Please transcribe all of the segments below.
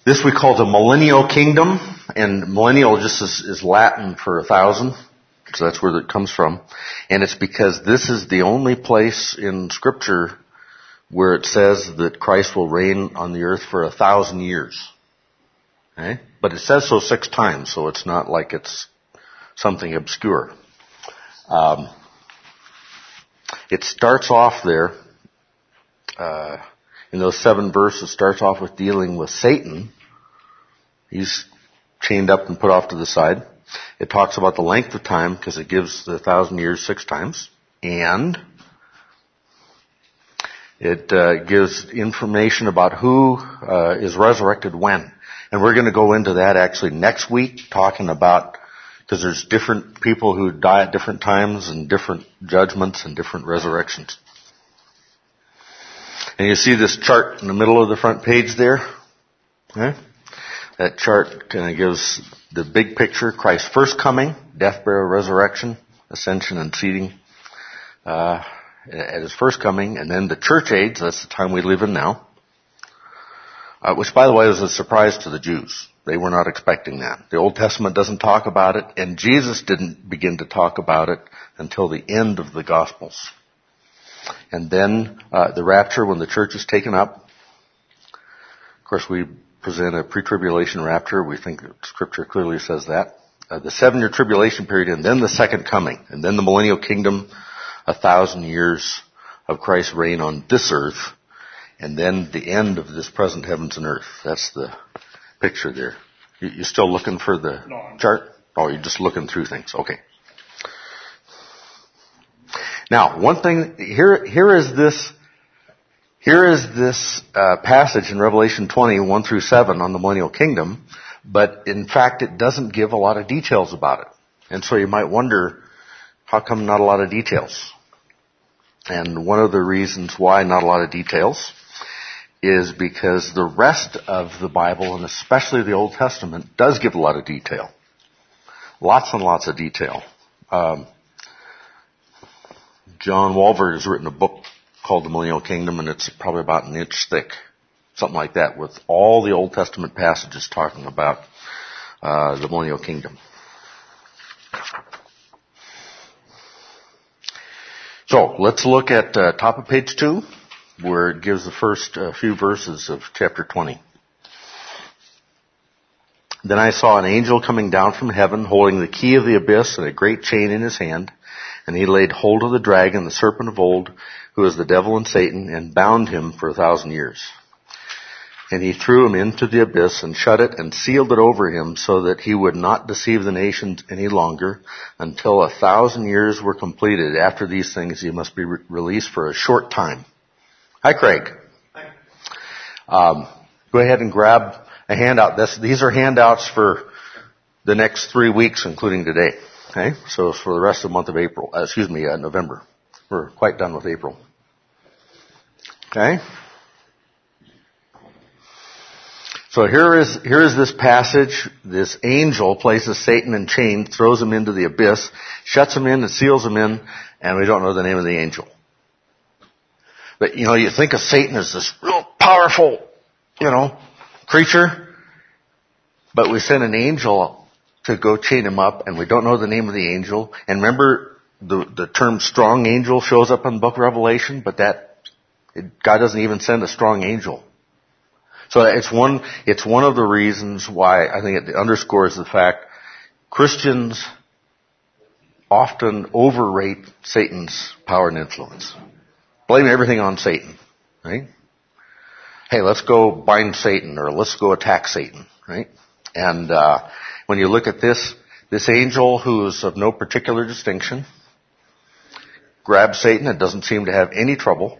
This we call the millennial kingdom, and millennial just is Latin for 1,000, so that's where it comes from. And it's because this is the only place in Scripture where it says that Christ will reign on the earth for 1,000 years. Okay? But it says so 6 times, so it's not like it's something obscure. It starts off there, in those 7 verses, starts off with dealing with Satan. He's chained up and put off to the side. It talks about the length of time because it gives the 1,000 years 6 times. And it gives information about who is resurrected when. And we're going to go into that actually next week, talking about, because there's different people who die at different times and different judgments and different resurrections. And you see this chart in the middle of the front page there? Okay? That chart kind of gives the big picture: Christ's first coming, death, burial, resurrection, ascension, and seating at his first coming, and then the church age. That's the time we live in now. Which, by the way, was a surprise to the Jews. They were not expecting that. The Old Testament doesn't talk about it, and Jesus didn't begin to talk about it until the end of the Gospels. And then the rapture, when the church is taken up. Of course, we present a pre-tribulation rapture. We think that Scripture clearly says that. The 7-year tribulation period, and then the second coming, and then the millennial kingdom, 1,000 years of Christ's reign on this earth, and then the end of this present heavens and earth. That's the picture there. You still looking for the chart? Oh, you're just looking through things. Okay. Now, one thing, here is this passage in Revelation 20, 1 through 7 on the millennial kingdom, but in fact it doesn't give a lot of details about it. And so you might wonder, how come not a lot of details? And one of the reasons why not a lot of details is because the rest of the Bible, and especially the Old Testament, does give a lot of detail. Lots and lots of detail. John Walvoord has written a book called The Millennial Kingdom, and it's probably about an inch thick. Something like that, with all the Old Testament passages talking about the Millennial Kingdom. So, let's look at top of page 2, where it gives the first few verses of chapter 20. Then I saw an angel coming down from heaven, holding the key of the abyss and a great chain in his hand. And he laid hold of the dragon, the serpent of old, who is the devil and Satan, and bound him for 1,000 years. And he threw him into the abyss and shut it and sealed it over him so that he would not deceive the nations any longer until 1,000 years were completed. After these things, he must be released for a short time. Hi, Craig. Hi. Go ahead and grab a handout. These are handouts for the next 3 weeks, including today. Okay, so for the rest of the month of November. We're quite done with April. Okay. So here is this passage. This angel places Satan in chains, throws him into the abyss, shuts him in and seals him in, and we don't know the name of the angel. But, you think of Satan as this real powerful, creature, but we send an angel to go chain him up, and we don't know the name of the angel. And remember, the term strong angel shows up in the book of Revelation, but God doesn't even send a strong angel. So it's one of the reasons why I think it underscores the fact Christians often overrate Satan's power and influence. Blame everything on Satan, right? Hey, let's go bind Satan, or let's go attack Satan, right? And when you look at this angel, who is of no particular distinction, grabs Satan and doesn't seem to have any trouble,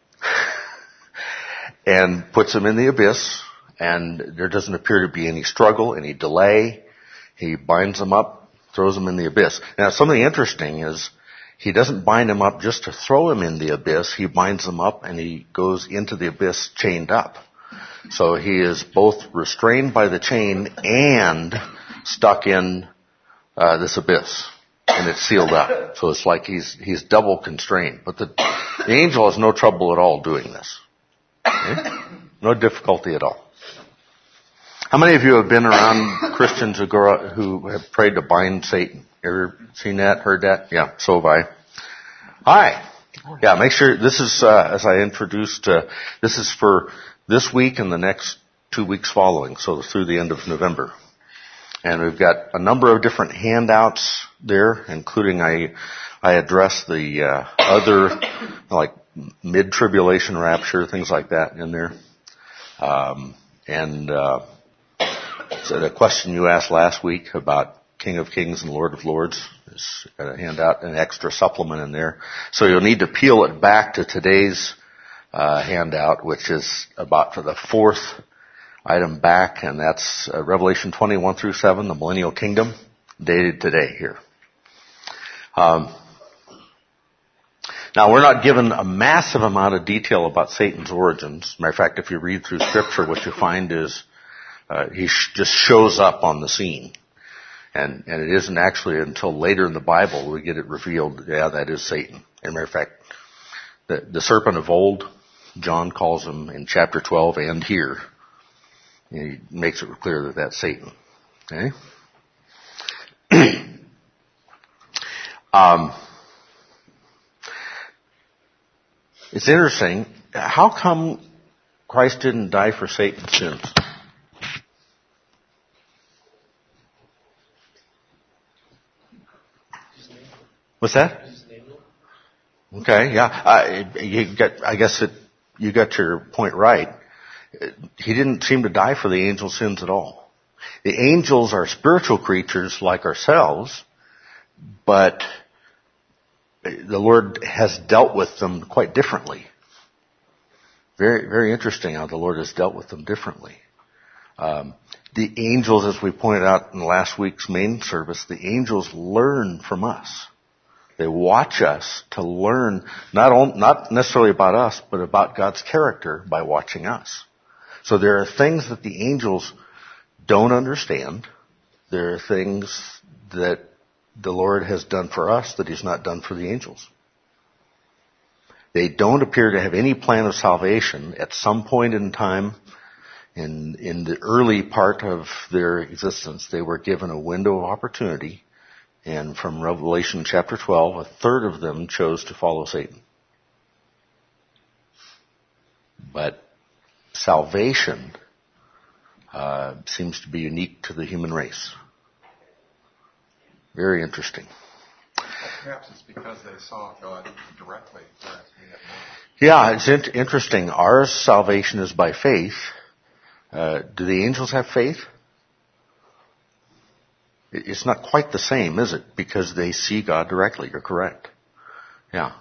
and puts him in the abyss, and there doesn't appear to be any struggle, any delay. He binds him up, throws him in the abyss. Now, something interesting is he doesn't bind him up just to throw him in the abyss. He binds him up, and he goes into the abyss chained up. So he is both restrained by the chain and stuck in this abyss, and it's sealed up. So it's like he's double constrained. But the angel has no trouble at all doing this. Okay? No difficulty at all. How many of you have been around Christians who have prayed to bind Satan? Ever seen that, heard that? Yeah, so have I. Hi. Yeah, make sure, this is, as I introduced, this is for this week and the next 2 weeks following, so through the end of November. And we've got a number of different handouts there, including I address the other, like mid-tribulation rapture, things like that in there. So the question you asked last week about King of Kings and Lord of Lords is got a handout, an extra supplement in there. So you'll need to peel it back to today's handout, which is about for the fourth item back, and that's Revelation 21-7, the Millennial Kingdom, dated today here. Now we're not given a massive amount of detail about Satan's origins. Matter of fact, if you read through Scripture, what you find is he just shows up on the scene. And it isn't actually until later in the Bible we get it revealed, yeah, that is Satan. And matter of fact, the serpent of old, John calls him in chapter 12 and here. He makes it clear that that's Satan. Okay? It's interesting. How come Christ didn't die for Satan's sins? What's that? Okay, yeah. I guess you got your point right. He didn't seem to die for the angels' sins at all. The angels are spiritual creatures like ourselves, but the Lord has dealt with them quite differently. Very, very interesting how the Lord has dealt with them differently. The angels, as we pointed out in last week's main service, the angels learn from us. They watch us to learn not necessarily about us, but about God's character by watching us. So there are things that the angels don't understand. There are things that the Lord has done for us that He's not done for the angels. They don't appear to have any plan of salvation. At some point in time, in the early part of their existence, they were given a window of opportunity. And from Revelation chapter 12, a third of them chose to follow Satan. But salvation seems to be unique to the human race. Very interesting. Well, perhaps it's because they saw God directly. Yeah, it's interesting. Our salvation is by faith. Do the angels have faith? It's not quite the same, is it? Because they see God directly. You're correct. Yeah.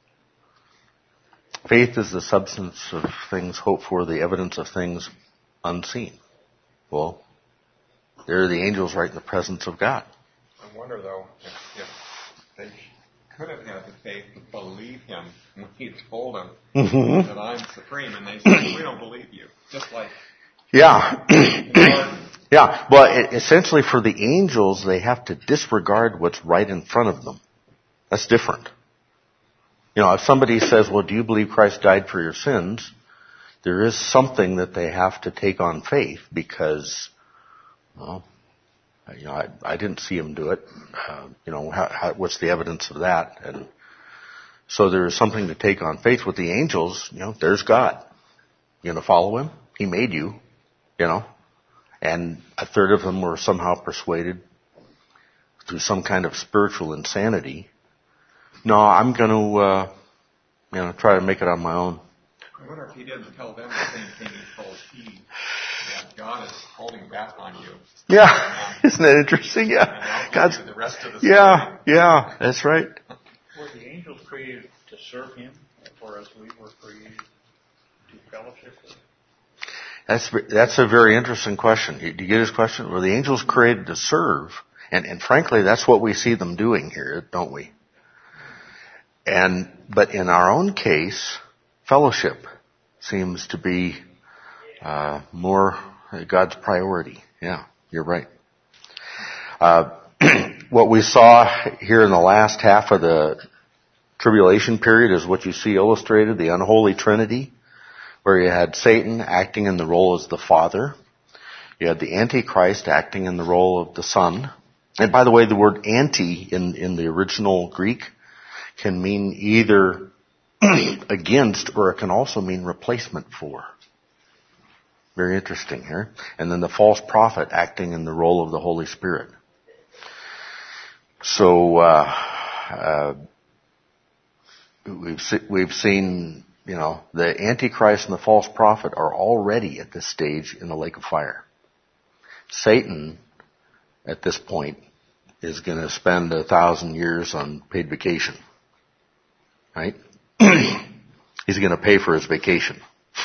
Faith is the substance of things hoped for, the evidence of things unseen. Well, there are the angels right in the presence of God. I wonder, though, if they could have had the faith to believe Him when He told them that I'm supreme, and they said, we don't believe you. Just like... Yeah. Yeah, well, essentially for the angels, they have to disregard what's right in front of them. That's different. You know, if somebody says, well, do you believe Christ died for your sins? There is something that they have to take on faith because, well, you know, I didn't see Him do it. You know, what's the evidence of that? And so there is something to take on faith. With the angels, you know, there's God. You gonna follow Him? He made you, you know. And a third of them were somehow persuaded through some kind of spiritual insanity. No, I'm going to, you know, try to make it on my own. I wonder if He didn't tell them the same thing He told Eve, that God is holding back on you. Yeah, isn't that interesting? Yeah, God's the rest of the story. Yeah, that's right. Were the angels created to serve Him, whereas we were created to fellowship with Him? That's a very interesting question. Do you get his question? Were the angels created to serve? And frankly, that's what we see them doing here, don't we? But in our own case, fellowship seems to be more God's priority. Yeah, you're right. What we saw here in the last half of the tribulation period is what you see illustrated, the unholy trinity, where you had Satan acting in the role as the Father. You had the Antichrist acting in the role of the Son. And by the way, the word anti in the original Greek can mean either against, or it can also mean replacement for. Very interesting here. And then the false prophet acting in the role of the Holy Spirit. So we've seen, the Antichrist and the false prophet are already at this stage in the lake of fire. Satan, at this point, is going to spend 1,000 years on paid vacation. Right? He's going to pay for his vacation.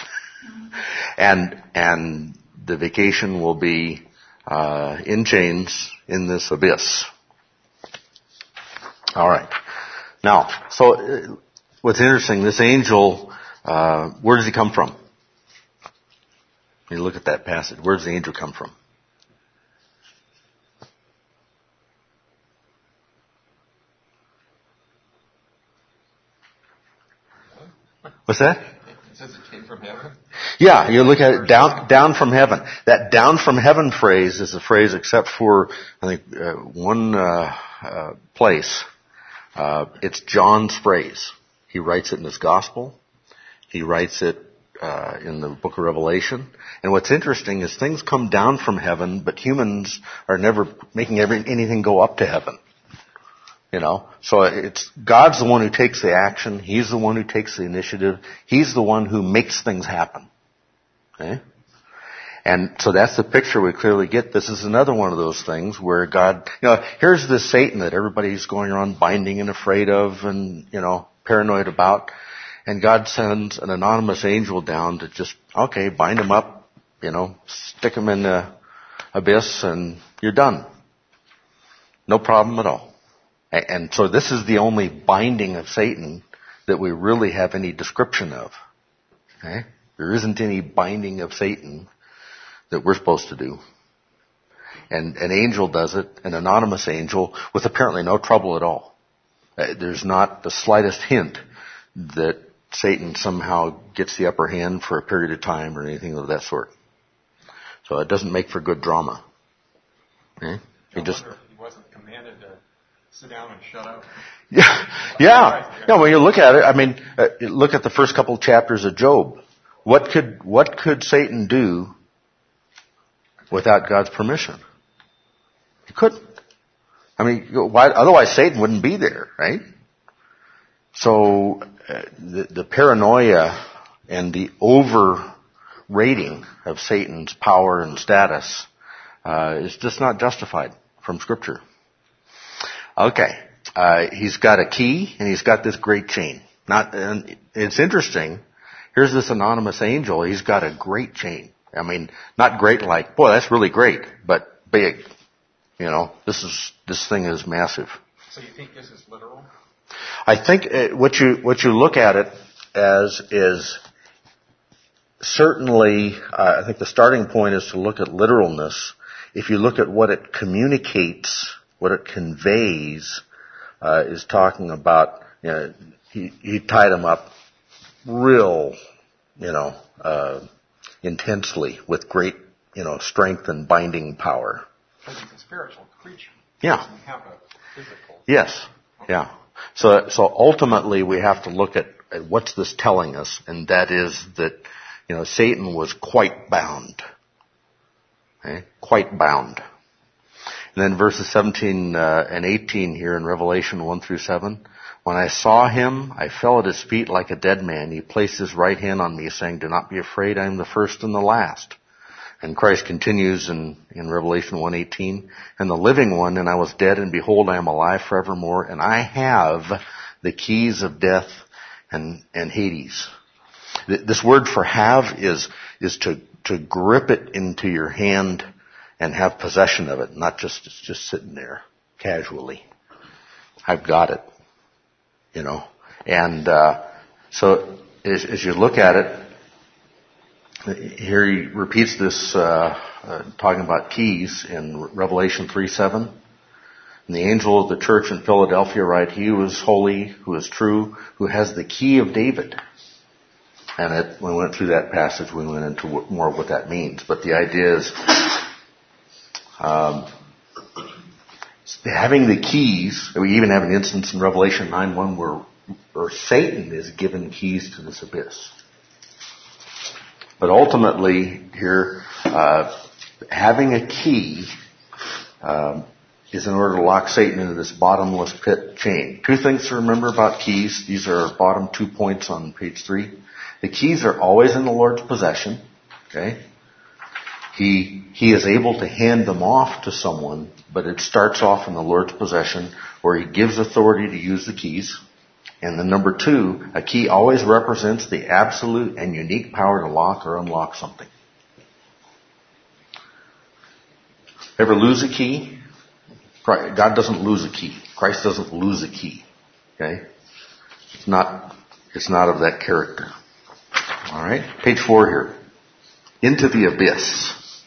And the vacation will be in chains in this abyss. All right. Now, so what's interesting, this angel, where does he come from? You look at that passage. Where does the angel come from? What's that? It says it came from heaven. Yeah, you look at it down from heaven. That down from heaven phrase is a phrase, except for I think one place. It's John's phrase. He writes it in his gospel. He writes it in the book of Revelation. And what's interesting is things come down from heaven, but humans are never making anything go up to heaven. So it's God's the one who takes the action. He's the one who takes the initiative. He's the one who makes things happen. Okay? And so that's the picture we clearly get. This is another one of those things where God, here's this Satan that everybody's going around binding and afraid of and, paranoid about. And God sends an anonymous angel down to just, bind him up, stick him in the abyss and you're done. No problem at all. And so this is the only binding of Satan that we really have any description of. Okay? There isn't any binding of Satan that we're supposed to do. And an angel does it, an anonymous angel, with apparently no trouble at all. There's not the slightest hint that Satan somehow gets the upper hand for a period of time or anything of that sort. So it doesn't make for good drama. Okay? He wasn't commanded to sit down and shut up. Yeah. When you look at it, look at the first couple chapters of Job. What could Satan do without God's permission? He couldn't. Why? Otherwise, Satan wouldn't be there, right? So the paranoia and the overrating of Satan's power and status is just not justified from Scripture. Okay, he's got a key and he's got this great chain. And it's interesting. Here's this anonymous angel. He's got a great chain. Not great like, boy, that's really great, but big. This thing is massive. So you think this is literal? I think what you look at it as is certainly, I think the starting point is to look at literalness. If you look at what it communicates, what it conveys, is talking about, he tied him up real, intensely with great, strength and binding power. Because he's a spiritual creature. Yeah. He doesn't have a physical. Yes. Yeah. So ultimately we have to look at what's this telling us, and that is that, Satan was quite bound. Okay? Quite bound. And then verses 17 and 18 here in Revelation 1-7. When I saw him, I fell at his feet like a dead man. He placed his right hand on me, saying, do not be afraid, I am the first and the last. And Christ continues in Revelation 1:18, and the living one, and I was dead, and behold, I am alive forevermore, and I have the keys of death and Hades. This word for have is to grip it into your hand and have possession of it, not just, it's just sitting there casually. I've got it, And, so as you look at it, here he repeats this, talking about keys in Revelation 3:7. And the angel of the church in Philadelphia write, he who is holy, who is true, who has the key of David. And when we went through that passage, we went into more of what that means. But the idea is, Having the keys, we even have an instance in Revelation 9:1 where Satan is given keys to this abyss. But ultimately here, having a key is in order to lock Satan into this bottomless pit chain. Two things to remember about keys. These are our bottom 2 points on page 3. The keys are always in the Lord's possession. Okay? He is able to hand them off to someone, but it starts off in the Lord's possession where He gives authority to use the keys. And then number 2, a key always represents the absolute and unique power to lock or unlock something. Ever lose a key? God doesn't lose a key. Christ doesn't lose a key. Okay? It's not of that character. Alright? Page 4 here. Into the abyss.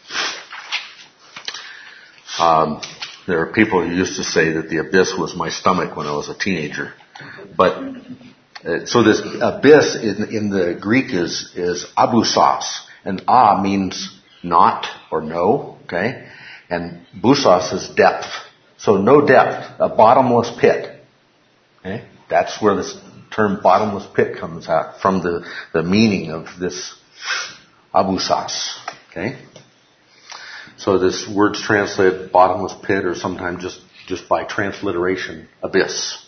There are people who used to say that the abyss was my stomach when I was a teenager. But, so this abyss in the Greek is abousos. And means not or no. Okay? And bousos is depth. So no depth, a bottomless pit. Okay? That's where this term bottomless pit comes out from the meaning of this abousos. Okay? So this word's translated bottomless pit or sometimes just by transliteration, abyss.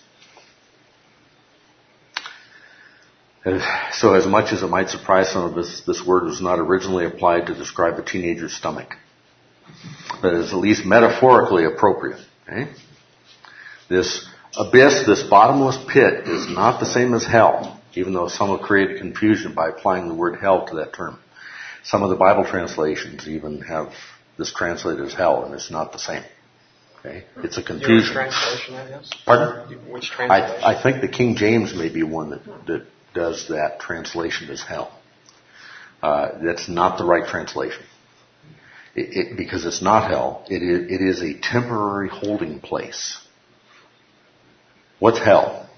So as much as it might surprise some of us, this word was not originally applied to describe a teenager's stomach. But is at least metaphorically appropriate. Okay? This abyss, this bottomless pit, is not the same as hell, even though some have created confusion by applying the word hell to that term. Some of the Bible translations even have this translated as hell, and it's not the same. Okay? It's a confusion. Which translation that is? Pardon? Which translation? I think the King James may be one that does that translation as hell. That's not the right translation. Because it's not hell. It is a temporary holding place. What's hell?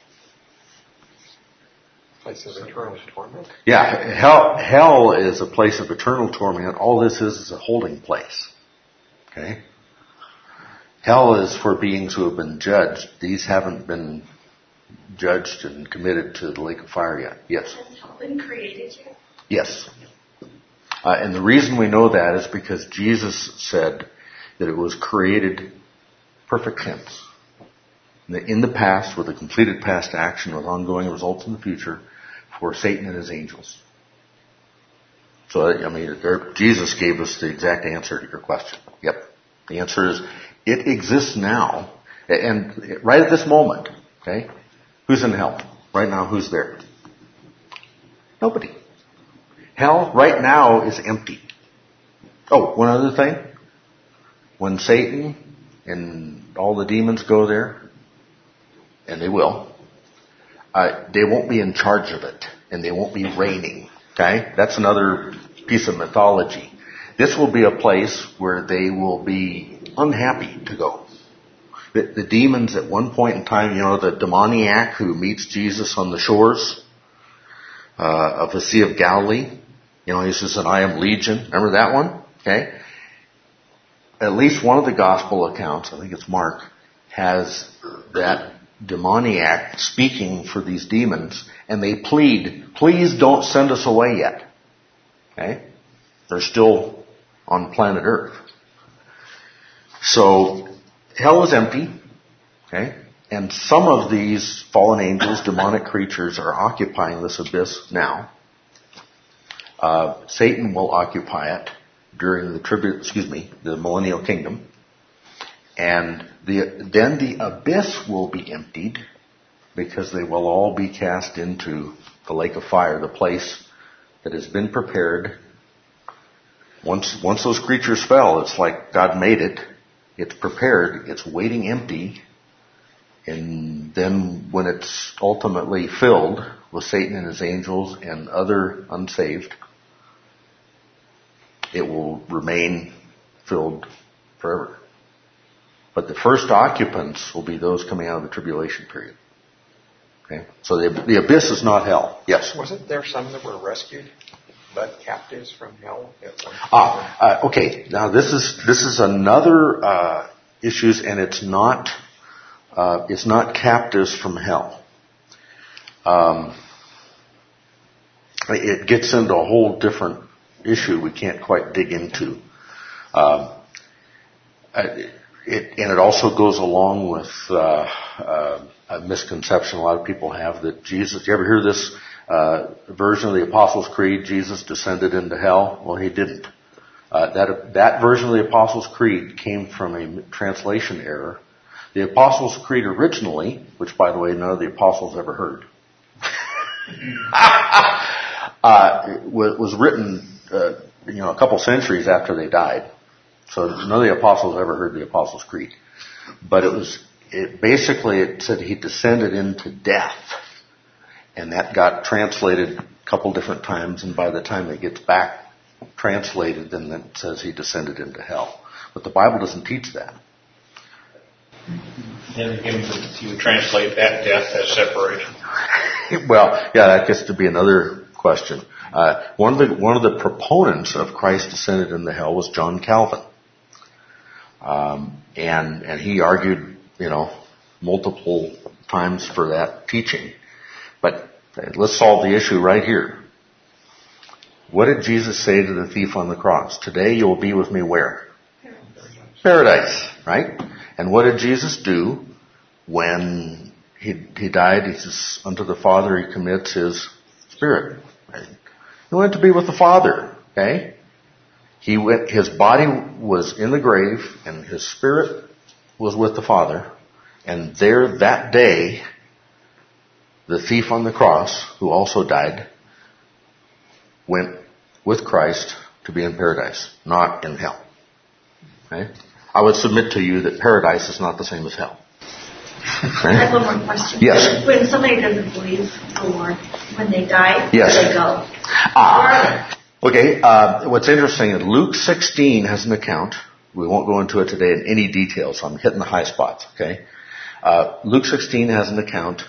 Place of eternal torment? Yeah, hell is a place of eternal torment. All this is a holding place. Okay? Hell is for beings who have been judged. These haven't been judged and committed to the lake of fire yet. Yes? Has hell been created yet? Yes. And the reason we know that is because Jesus said that it was created perfect tense. In the past, with a completed past action with ongoing results in the future for Satan and his angels. So, Jesus gave us the exact answer to your question. Yep. The answer is, it exists now. And right at this moment, okay, who's in hell? Right now, who's there? Nobody. Hell right now is empty. Oh, one other thing. When Satan and all the demons go there, and they will, they won't be in charge of it, and they won't be reigning. Okay? That's another piece of mythology. This will be a place where they will be unhappy to go. The demons at one point in time, the demoniac who meets Jesus on the shores of the Sea of Galilee, he says, and I am Legion. Remember that one? Okay? At least one of the gospel accounts, I think it's Mark, has that demoniac speaking for these demons, and they plead, please don't send us away yet. Okay? They're still on planet Earth. So, hell is empty. Okay? And some of these fallen angels, demonic creatures, are occupying this abyss now. Satan will occupy it during the millennial kingdom. And then the abyss will be emptied because they will all be cast into the lake of fire, the place that has been prepared. Once those creatures fell, it's like God made it. It's prepared. It's waiting empty. And then when it's ultimately filled with Satan and his angels and other unsaved, it will remain filled forever. But the first occupants will be those coming out of the tribulation period. Okay? So the abyss is not hell. Yes? Wasn't there some that were rescued? led captives from hell at one time? Okay. Now this is another issues, and it's not captives from hell. It gets into a whole different issue we can't quite dig into. It also goes along with a misconception a lot of people have that Jesus. You ever hear this version of the Apostles' Creed? Jesus descended into hell. Well, he didn't. That version of the Apostles' Creed came from a translation error. The Apostles' Creed originally, which by the way none of the apostles ever heard, was written a couple centuries after they died. So none of the apostles ever heard the Apostles' Creed. But it said he descended into death. And that got translated a couple different times, and by the time it gets back translated, then it says he descended into hell. But the Bible doesn't teach that. And again, you would translate that death as separation. Well, yeah, that gets to be another question. One of the proponents of Christ descended into hell was John Calvin. And he argued, multiple times for that teaching. But let's solve the issue right here. What did Jesus say to the thief on the cross? Today you will be with me where? Paradise, right? And what did Jesus do when he died? He says, unto the Father he commits his spirit. Right? He went to be with the Father, okay? His body was in the grave and his spirit was with the Father. And there that day, the thief on the cross, who also died, went with Christ to be in paradise, not in hell. Okay? I would submit to you that paradise is not the same as hell. Okay? I have one more question. Yes. When somebody doesn't believe the Lord, when they die, yes. Where do they go? Okay. What's interesting is Luke 16 has an account. We won't go into it today in any detail, so I'm hitting the high spots. Okay. Luke 16 has an account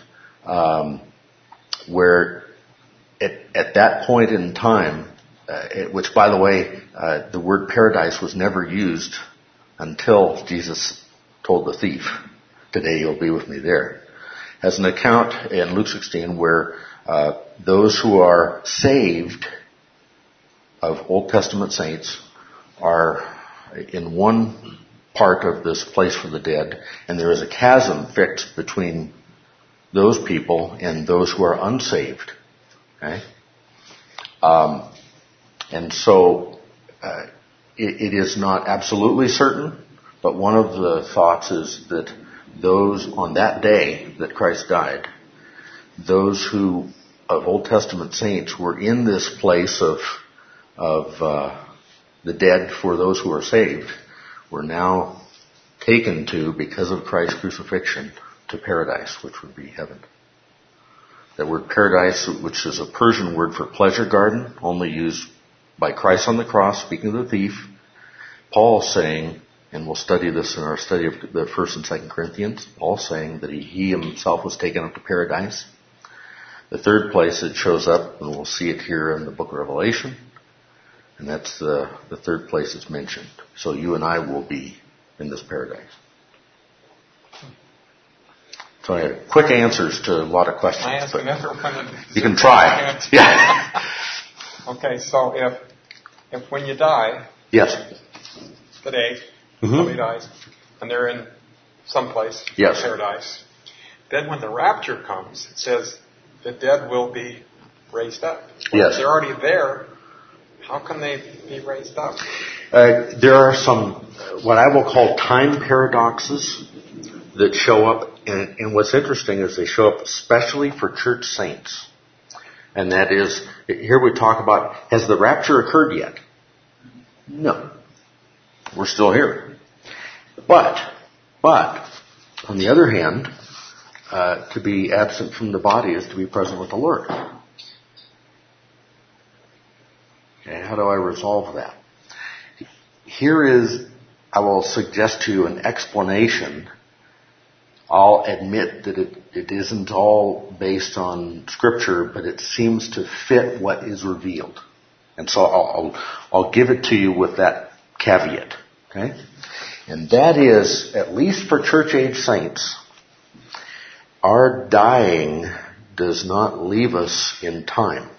where at that point in time, which by the way, the word paradise was never used until Jesus told the thief, today you'll be with me there, has an account in Luke 16 where those who are saved of Old Testament saints are in one part of this place for the dead, and there is a chasm fixed between those people and those who are unsaved. Okay? And so it is not absolutely certain, but one of the thoughts is that those on that day that Christ died, those who of Old Testament saints were in this place of the dead for those who are saved, were now taken to, because of Christ's crucifixion, to paradise, which would be heaven. That word paradise, which is a Persian word for pleasure garden, only used by Christ on the cross, speaking of the thief. Paul's saying, and we'll study this in our study of the 1st and 2nd Corinthians, Paul's saying that he himself was taken up to paradise. The third place it shows up, and we'll see it here in the book of Revelation, and that's the third place it's mentioned. So you and I will be in this paradise. So I have quick answers to a lot of questions. Can I ask another one? You can try. Yeah. Okay, so if when you die, yes, today, somebody dies, and they're in someplace, yes, paradise, then when the rapture comes, it says the dead will be raised up. Yes. If they're already there, how can they be raised up? There are some, what I will call time paradoxes that show up, and what's interesting is they show up especially for church saints. And that is, here we talk about, has the rapture occurred yet? No. We're still here. But, on the other hand, to be absent from the body is to be present with the Lord. Okay, how do I resolve that? Here is, I will suggest to you an explanation. I'll admit that it isn't all based on Scripture, but it seems to fit what is revealed. And so I'll give it to you with that caveat. Okay? And that is, at least for church-age saints, our dying does not leave us in time.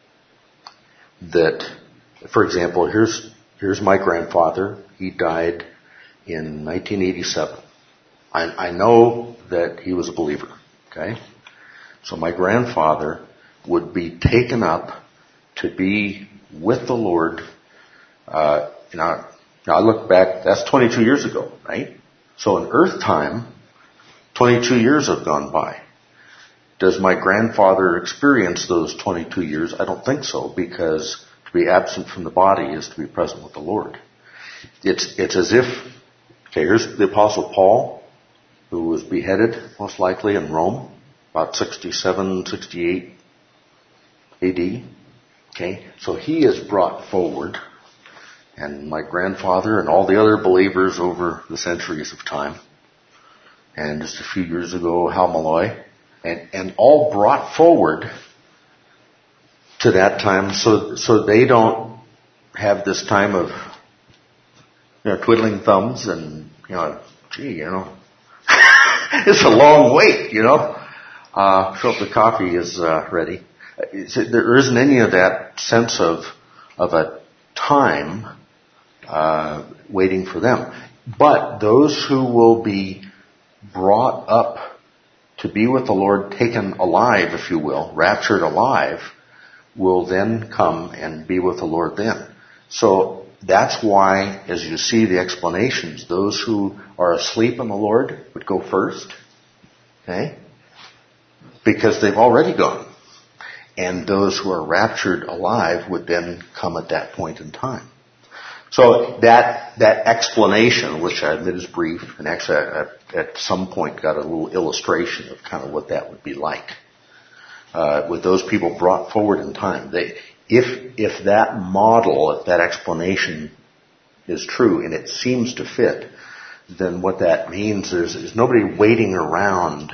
That, for example, here's my grandfather. He died in 1987. I know that he was a believer. Okay? So my grandfather would be taken up to be with the Lord. Now I look back, that's 22 years ago, right? So in earth time, 22 years have gone by. Does my grandfather experience those 22 years? I don't think so, because to be absent from the body is to be present with the Lord. It's as if, okay, here's the Apostle Paul, who was beheaded, most likely, in Rome, about 67, 68 AD. Okay, so he is brought forward, and my grandfather and all the other believers over the centuries of time, and just a few years ago, Hal Malloy, and all brought forward to that time, so they don't have this time of, twiddling thumbs and, it's a long wait, So if the coffee is ready. There isn't any of that sense of a time waiting for them. But those who will be brought up to be with the Lord, taken alive, if you will, raptured alive, will then come and be with the Lord then. So that's why, as you see the explanations, those who are asleep in the Lord would go first. Okay? Because they've already gone. And those who are raptured alive would then come at that point in time. So that explanation, which I admit is brief, and actually I at some point got a little illustration of kind of what that would be like. With those people brought forward in time. If that model, if that explanation is true, and it seems to fit, then what that means is nobody waiting around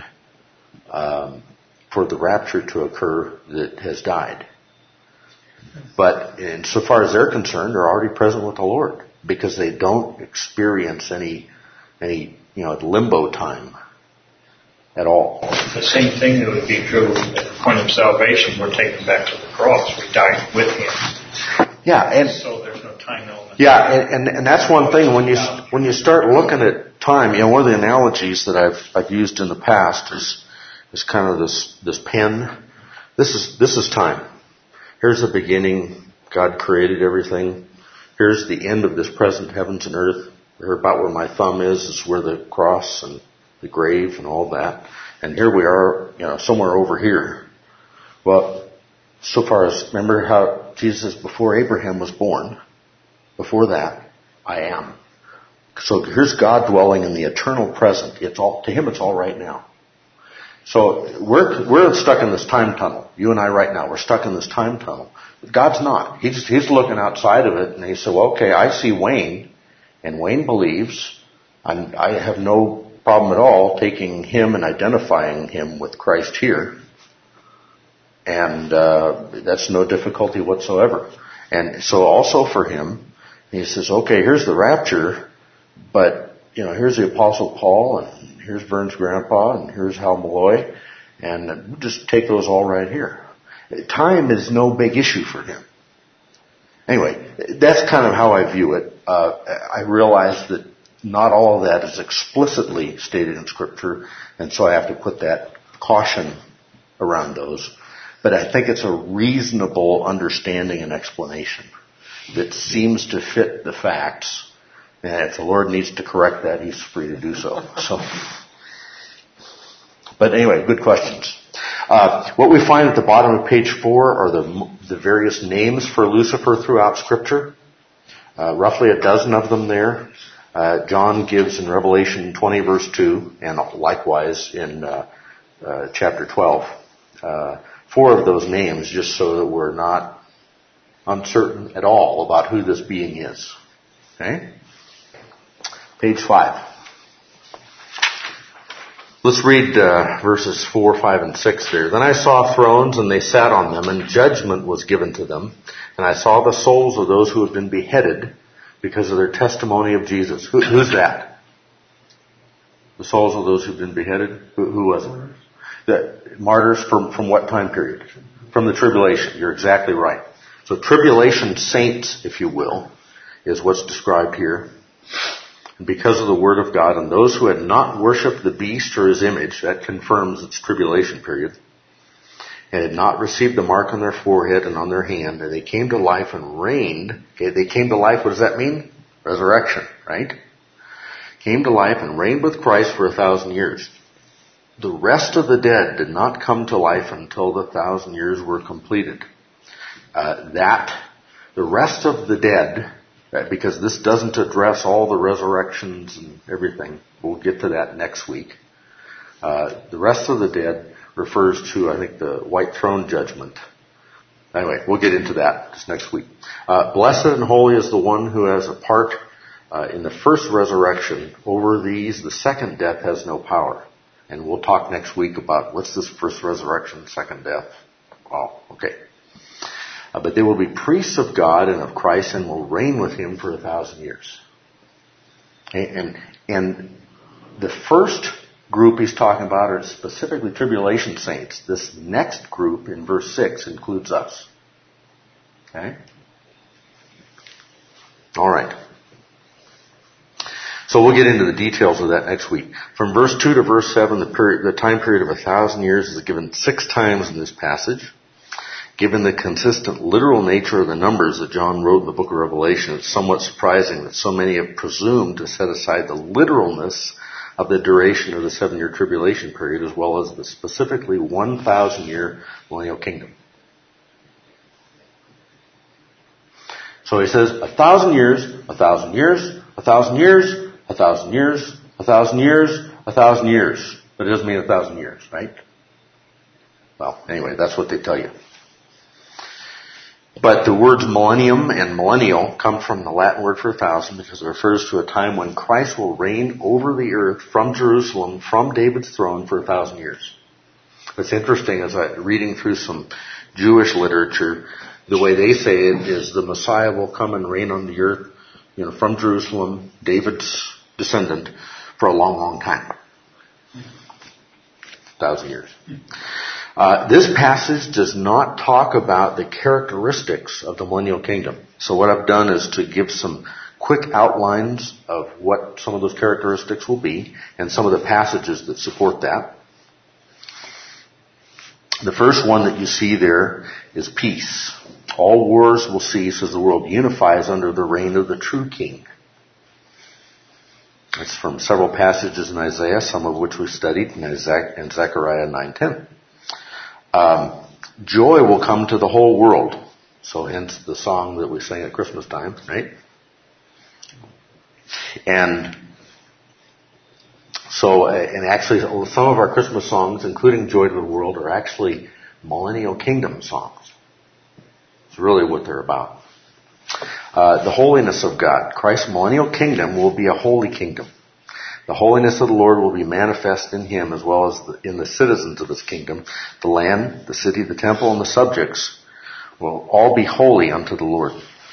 for the rapture to occur that has died. But insofar as they're concerned, they're already present with the Lord, because they don't experience any limbo time at all. The same thing that would be true at the point of salvation. We're taken back to the cross. We died with Him. Yeah, and so there's no time element. Yeah, and that's one thing when you start looking at time. One of the analogies that I've used in the past is kind of this pen. This is time. Here's the beginning. God created everything. Here's the end of this present heavens and earth. About where my thumb is where the cross and the grave and all that. And here we are, somewhere over here. Well, so far as, remember how Jesus, before Abraham was born, before that, I am. So here's God dwelling in the eternal present. To Him it's all right now. So we're stuck in this time tunnel. You and I right now, we're stuck in this time tunnel. But God's not. He's looking outside of it, and He said, well, okay, I see Wayne, and Wayne believes. I have no problem at all taking him and identifying him with Christ here. And that's no difficulty whatsoever. And so also for him, he says, okay, here's the rapture, but, here's the Apostle Paul, and here's Vern's grandpa, and here's Hal Malloy, and we'll just take those all right here. Time is no big issue for him. Anyway, that's kind of how I view it. I realize that not all of that is explicitly stated in Scripture, and so I have to put that caution around those. But I think it's a reasonable understanding and explanation that seems to fit the facts. And if the Lord needs to correct that, He's free to do so. But anyway, good questions. What we find at the bottom of page 4 are the various names for Lucifer throughout Scripture. Roughly a dozen of them there. John gives in Revelation 20 verse 2, and likewise in chapter 12. 4 of those names, just so that we're not uncertain at all about who this being is. Okay? Page 5. Let's read verses 4, 5, and 6 there. Then I saw thrones, and they sat on them, and judgment was given to them. And I saw the souls of those who had been beheaded because of their testimony of Jesus. Who's that? The souls of those who've been beheaded? Who was it? The martyrs from what time period? From the tribulation. You're exactly right. So tribulation saints, if you will, is what's described here. Because of the word of God, and those who had not worshipped the beast or his image, that confirms its tribulation period, and had not received the mark on their forehead and on their hand, and they came to life and reigned. Okay, they came to life, what does that mean? Resurrection, right? Came to life and reigned with Christ for 1,000 years. The rest of the dead did not come to life until the 1,000 years were completed. The rest of the dead, because this doesn't address all the resurrections and everything. We'll get to that next week. The rest of the dead refers to, I think, the white throne judgment. Anyway, we'll get into that just next week. Blessed and holy is the one who has a part in the first resurrection. Over these, the second death has no power. And we'll talk next week about what's this first resurrection, second death. Oh, okay. But they will be priests of God and of Christ and will reign with him for 1,000 years. Okay? And the first group he's talking about are specifically tribulation saints. This next group in verse 6 includes us. Okay? All right. So we'll get into the details of that next week. From verse 2 to verse 7, the time period of 1,000 years is given 6 times in this passage. Given the consistent literal nature of the numbers that John wrote in the book of Revelation, it's somewhat surprising that so many have presumed to set aside the literalness of the duration of the 7-year tribulation period, as well as the specifically 1,000-year millennial kingdom. So he says 1,000 years, 1,000 years, 1,000 years, 1,000 years, 1,000 years, 1,000 years. But it doesn't mean 1,000 years, right? Well, anyway, that's what they tell you. But the words millennium and millennial come from the Latin word for 1,000 because it refers to a time when Christ will reign over the earth from Jerusalem, from David's throne for 1,000 years. What's interesting is reading through some Jewish literature, the way they say it is the Messiah will come and reign on the earth, from Jerusalem, David's descendant, for a long, long time. 1,000 years. This passage does not talk about the characteristics of the millennial kingdom. So what I've done is to give some quick outlines of what some of those characteristics will be and some of the passages that support that. The first one that you see there is peace. All wars will cease as the world unifies under the reign of the true king. It's from several passages in Isaiah, some of which we studied in Zechariah 9:10. Joy will come to the whole world. So hence the song that we sing at Christmas time, right? And actually some of our Christmas songs, including Joy to the World, are actually millennial kingdom songs. It's really what they're about. The holiness of God. Christ's millennial kingdom will be a holy kingdom. The holiness of the Lord will be manifest in him as well as in the citizens of his kingdom. The land, the city, the temple, and the subjects will all be holy unto the Lord.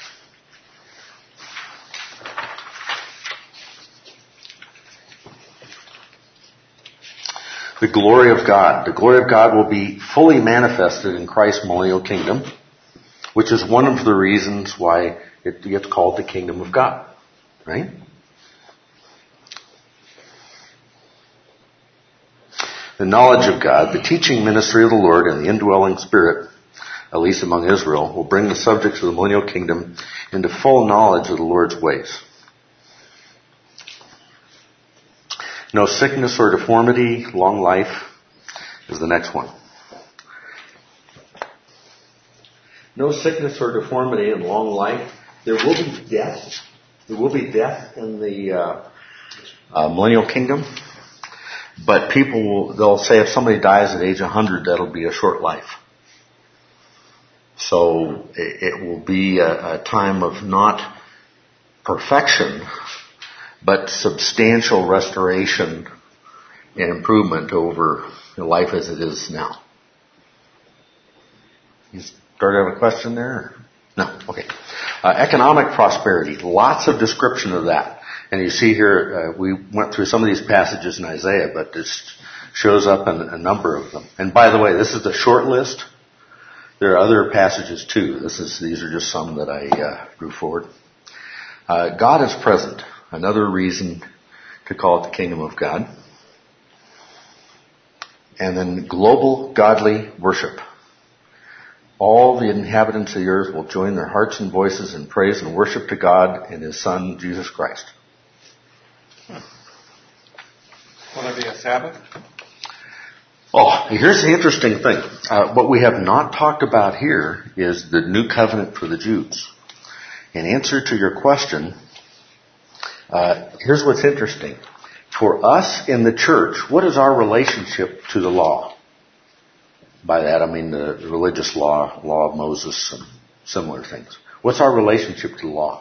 The glory of God. The glory of God will be fully manifested in Christ's millennial kingdom, which is one of the reasons why it gets called the kingdom of God. Right? The knowledge of God, the teaching ministry of the Lord, and the indwelling spirit, at least among Israel, will bring the subjects of the millennial kingdom into full knowledge of the Lord's ways. No sickness or deformity, long life is the next one. No sickness or deformity and long life. There will be death. There will be death in the millennial kingdom. But they'll say if somebody dies at age 100, that'll be a short life. So it will be a time of not perfection, but substantial restoration and improvement over life as it is now. You started have a question there? No? Okay. Economic prosperity. Lots of description of that. And you see here, we went through some of these passages in Isaiah, but this shows up in a number of them. And by the way, this is the short list. There are other passages too. These are just some that I drew forward. God is present. Another reason to call it the kingdom of God. And then global godly worship. All the inhabitants of the earth will join their hearts and voices in praise and worship to God and His Son, Jesus Christ. Will there be a Sabbath? Oh, here's the interesting thing. What we have not talked about here is the new covenant for the Jews. In answer to your question, here's what's interesting. For us in the church, what is our relationship to the law? By that I mean the religious law of Moses, and similar things. What's our relationship to the law?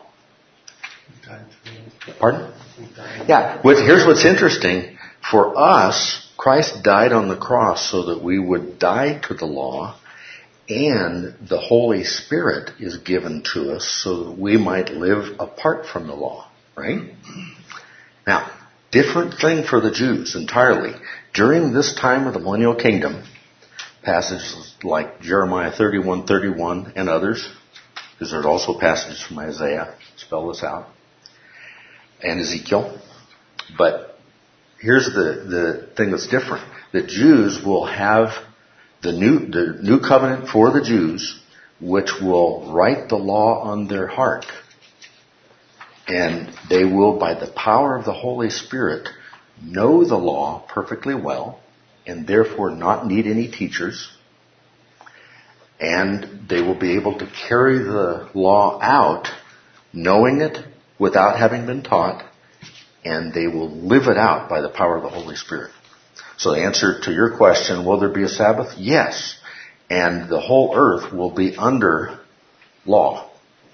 Pardon? Yeah. Here's what's interesting. For us, Christ died on the cross so that we would die to the law, and the Holy Spirit is given to us so that we might live apart from the law. Right? Now, different thing for the Jews entirely. During this time of the millennial kingdom, passages like Jeremiah 31:31 and others, because there's also passages from Isaiah spell this out, and Ezekiel. But here's the thing that's different. The Jews will have the new covenant for the Jews, which will write the law on their heart. And they will, by the power of the Holy Spirit, know the law perfectly well, and therefore not need any teachers. And they will be able to carry the law out, knowing it without having been taught, and they will live it out by the power of the Holy Spirit. So the answer to your question, will there be a Sabbath? Yes. And the whole earth will be under law.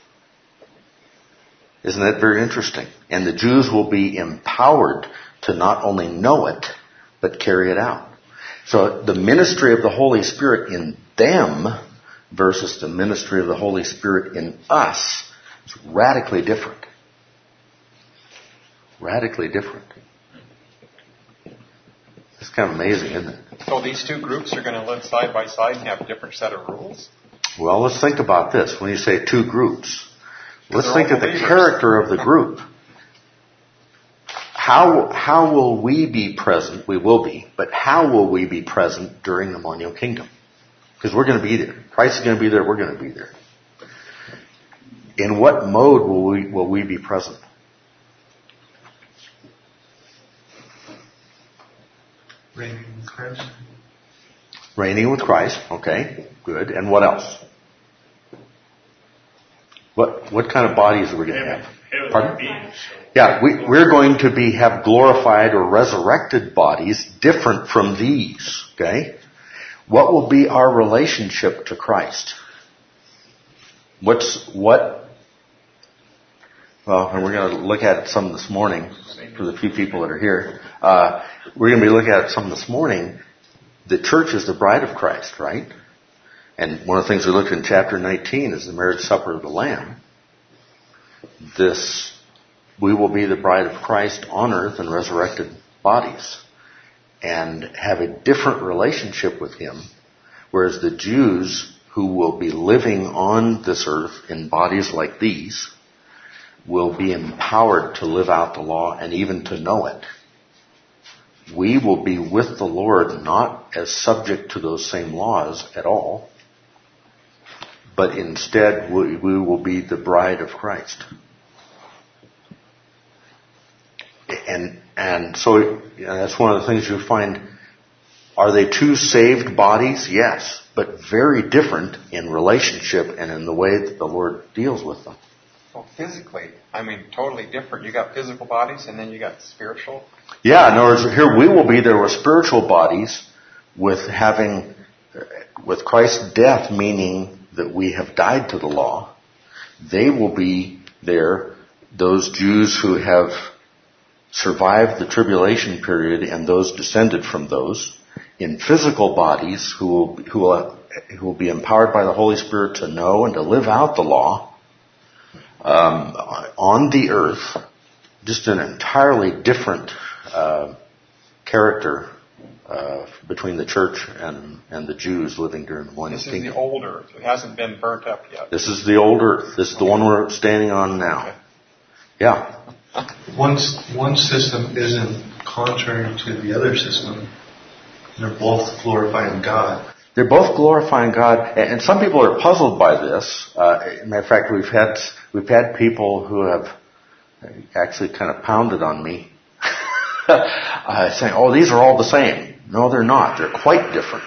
Isn't that very interesting? And the Jews will be empowered to not only know it, but carry it out. So the ministry of the Holy Spirit in them versus the ministry of the Holy Spirit in us is radically different. Radically different. It's kind of amazing, isn't it? So these two groups are going to live side by side and have a different set of rules? Well, let's think about this. When you say two groups, let's think of the character of the group. How will we be present? We will be, but how will we be present during the millennial kingdom? Because we're going to be there. Christ is going to be there. We're going to be there. In what mode will we be present? Reigning with Christ. Reigning with Christ. Okay, good. And what else? What kind of bodies are we going to have? Pardon? Yeah, we're going to have glorified or resurrected bodies different from these. Okay? What will be our relationship to Christ? Well, and we're going to look at some this morning for the few people that are here. We're going to be looking at some this morning. The church is the bride of Christ, right? And one of the things we looked in chapter 19 is the marriage supper of the Lamb. We will be the bride of Christ on earth in resurrected bodies and have a different relationship with Him, whereas the Jews who will be living on this earth in bodies like these will be empowered to live out the law and even to know it. We will be with the Lord not as subject to those same laws at all, but instead we will be the bride of Christ. And so that's one of the things you find. Are they two saved bodies? Yes, but very different in relationship and in the way that the Lord deals with them. Well, physically, totally different. You got physical bodies and then you got spiritual. Yeah, in other words, here we will be there with spiritual bodies with Christ's death, meaning that we have died to the law. They will be there, those Jews who have survived the tribulation period and those descended from those in physical bodies who will be empowered by the Holy Spirit to know and to live out the law on the earth, just an entirely different character between the church and the Jews living during the Millennial Kingdom. This is the old earth. It hasn't been burnt up yet. This is the old earth. This is the one we're standing on now. Okay. Yeah. One system isn't contrary to the other system. They're both glorifying God. They're both glorifying God, and some people are puzzled by this. Matter of fact, we've had people who have actually kind of pounded on me, saying, "Oh, these are all the same." No, they're not. They're quite different.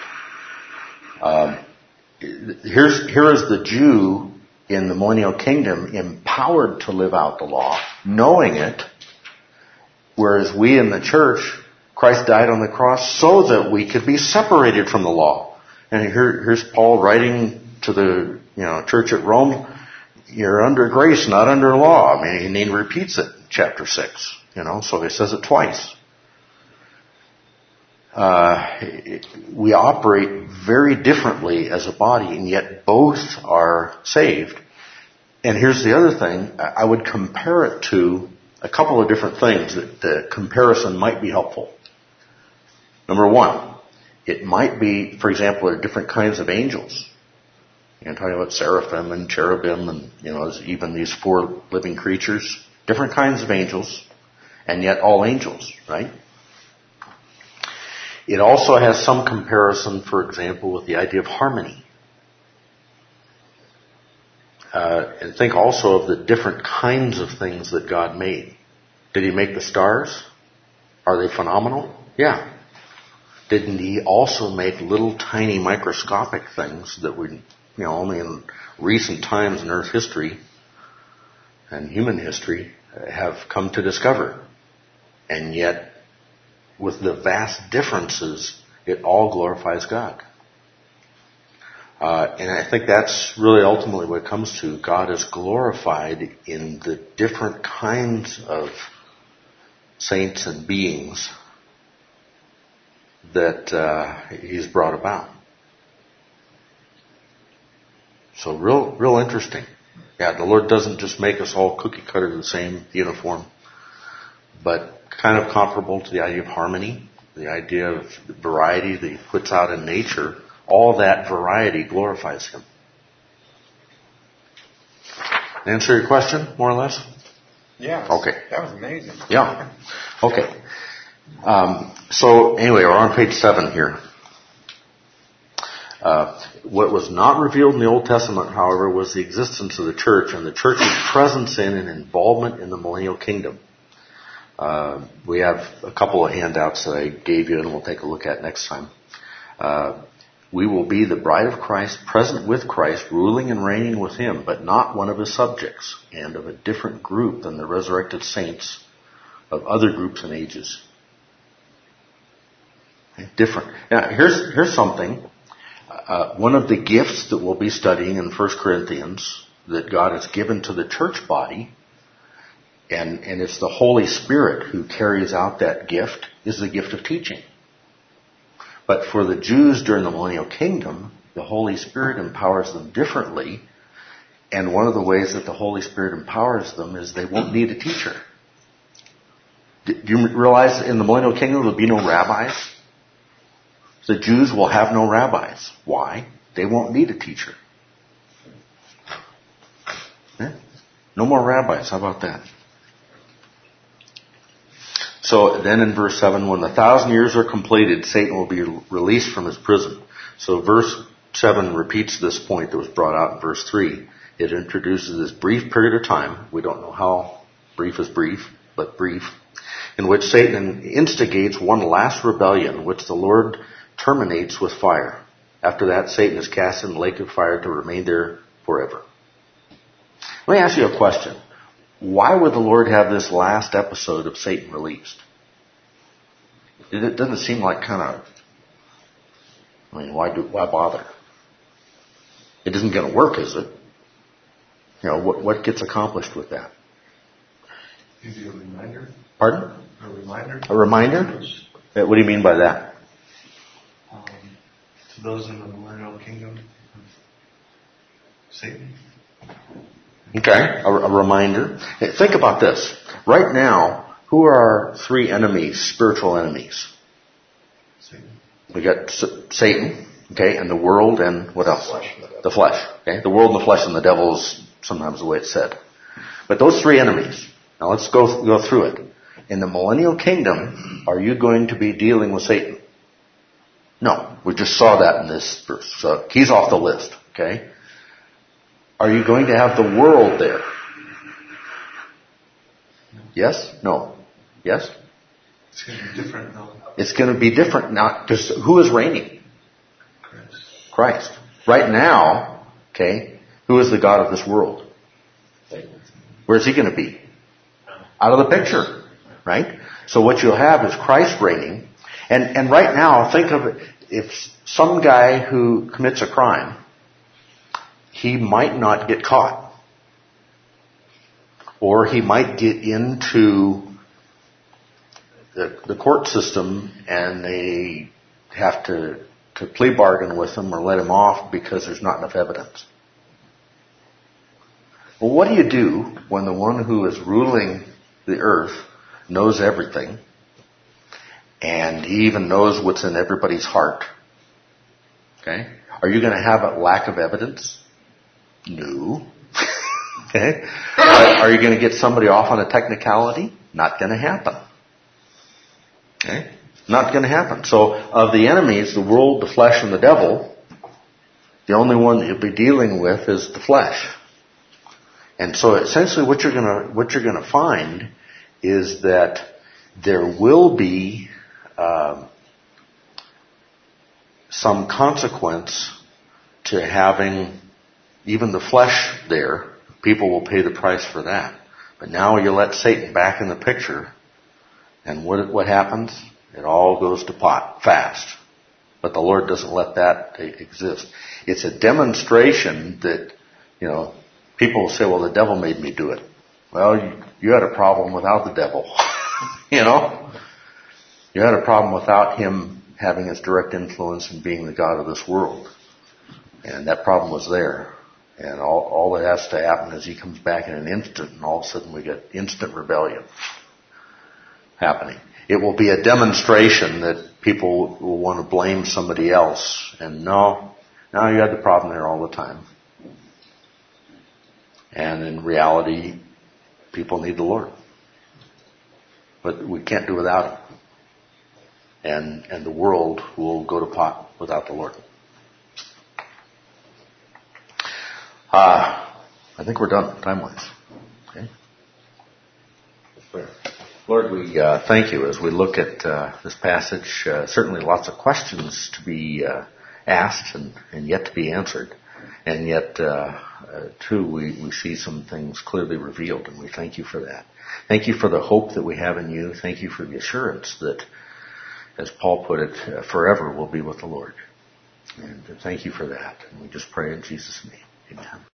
Here is the Jew in the Millennial Kingdom empowered to live out the law, knowing it, whereas we in the church, Christ died on the cross so that we could be separated from the law. And here's Paul writing to the church at Rome, you're under grace, not under law. I mean, and he repeats it in chapter 6, so he says it twice. We operate very differently as a body, and yet both are saved. And here's the other thing. I would compare it to a couple of different things that the comparison might be helpful. Number one, it might be, for example, there are different kinds of angels. You're talking about seraphim and cherubim and, even these 4 living creatures. Different kinds of angels, and yet all angels, right? It also has some comparison, for example, with the idea of harmony. And think also of the different kinds of things that God made. Did He make the stars? Are they phenomenal? Yeah. Didn't He also make little tiny microscopic things that we, only in recent times in Earth history and human history have come to discover? And yet, with the vast differences, it all glorifies God. And I think that's really ultimately what it comes to. God is glorified in the different kinds of saints and beings that He's brought about. So real interesting. Yeah, the Lord doesn't just make us all cookie cutter the same uniform, but kind of comparable to the idea of harmony, the idea of variety that He puts out in nature. All that variety glorifies Him. Answer your question, more or less? Yeah. Okay. That was amazing. Yeah. Okay. So anyway, we're on page 7 here. What was not revealed in the Old Testament, however, was the existence of the church and the church's presence in and involvement in the millennial kingdom. We have a couple of handouts that I gave you, and we'll take a look at next time. We will be the bride of Christ, present with Christ, ruling and reigning with Him, but not one of His subjects, and of a different group than the resurrected saints of other groups and ages. Okay, different. Now, here's something. One of the gifts that we'll be studying in 1 Corinthians that God has given to the church body, and it's the Holy Spirit who carries out that gift, is the gift of teaching. But for the Jews during the millennial kingdom, the Holy Spirit empowers them differently. And one of the ways that the Holy Spirit empowers them is they won't need a teacher. Do you realize in the millennial kingdom there'll be no rabbis? The Jews will have no rabbis. Why? They won't need a teacher. No more rabbis. How about that? So then in verse 7, when the 1,000 years are completed, Satan will be released from his prison. So verse 7 repeats this point that was brought out in verse 3. It introduces this brief period of time. We don't know how brief is brief, but brief, in which Satan instigates one last rebellion, which the Lord terminates with fire. After that, Satan is cast in the lake of fire to remain there forever. Let me ask you a question. Why would the Lord have this last episode of Satan released? It doesn't seem like why bother? It isn't going to work, is it? What gets accomplished with that? Maybe a reminder. Pardon? A reminder. A reminder? What do you mean by that? To those in the millennial kingdom of Satan. Okay, a reminder. Hey, think about this. Right now, who are our three enemies, spiritual enemies? Satan. We got Satan, okay, and the world, and what else? Flesh. The flesh. Okay, the world and the flesh and the devil is sometimes the way it's said. But those three enemies. Now let's go through it. In the millennial kingdom, are you going to be dealing with Satan? No, we just saw that in this verse. So he's off the list. Okay. Are you going to have the world there? Yes? No? Yes? It's going to be different though. It's going to be different now, because who is reigning? Christ. Christ. Right now, okay, who is the God of this world? Where's he going to be? Out of the picture, right? So what you'll have is Christ reigning, and right now, think of it, if some guy who commits a crime, he might not get caught. Or he might get into the court system and they have to plea bargain with him or let him off because there's not enough evidence. Well, what do you do when the one who is ruling the earth knows everything and he even knows what's in everybody's heart? Okay? Are you going to have a lack of evidence? No. Okay? Are you going to get somebody off on a technicality? Not going to happen. Okay? Not going to happen. So, of the enemies, the world, the flesh, and the devil, the only one that you'll be dealing with is the flesh. And so, essentially, what you're going to find is that there will be some consequence to having even the flesh there. People will pay the price for that. But now you let Satan back in the picture, and what happens? It all goes to pot fast. But the Lord doesn't let that exist. It's a demonstration that, people will say, well, the devil made me do it. Well, you had a problem without the devil. You had a problem without him having his direct influence and being the God of this world. And that problem was there. And all that has to happen is he comes back in an instant, and all of a sudden we get instant rebellion happening. It will be a demonstration that people will want to blame somebody else. And no, you had the problem there all the time. And in reality, people need the Lord. But we can't do without him. And the world will go to pot without the Lord. I think we're done, time-wise. Okay. Lord, we thank you as we look at this passage. Certainly lots of questions to be asked and yet to be answered. And yet, too, we see some things clearly revealed, and we thank you for that. Thank you for the hope that we have in you. Thank you for the assurance that, as Paul put it, forever we'll be with the Lord. And thank you for that. And we just pray in Jesus' name. Amen.